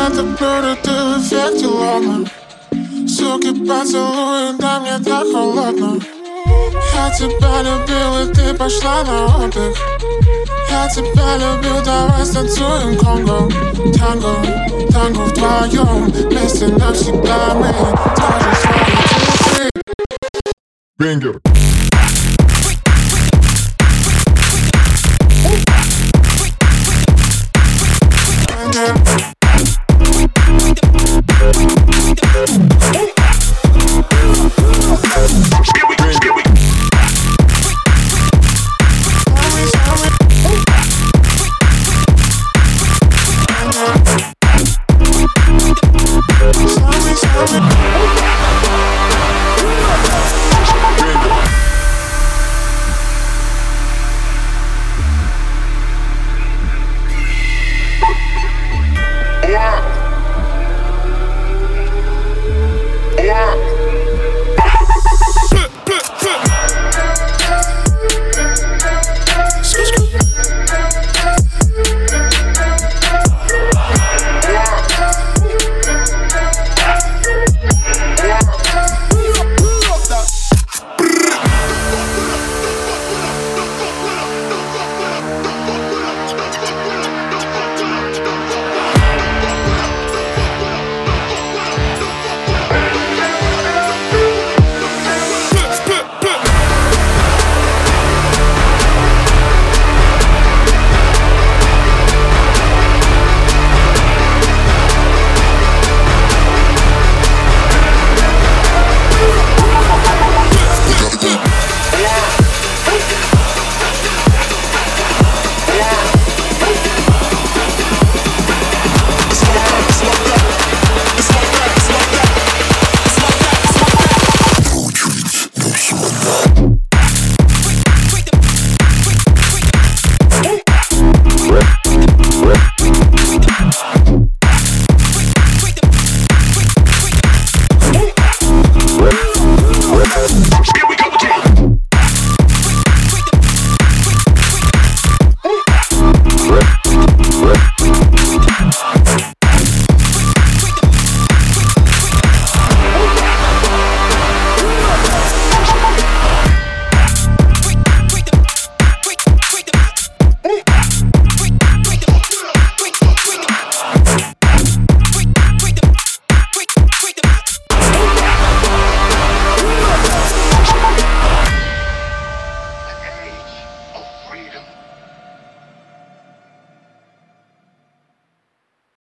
это блюдо, ты в эффекте лома. Суки поцелуй, да мне так холодно. Я тебя любил, и ты пошла на отдых. Я тебя любил, давай станцуем конго. Танго, танго вдвоем, вместе навсегда мы держим свои часы. Бенгер.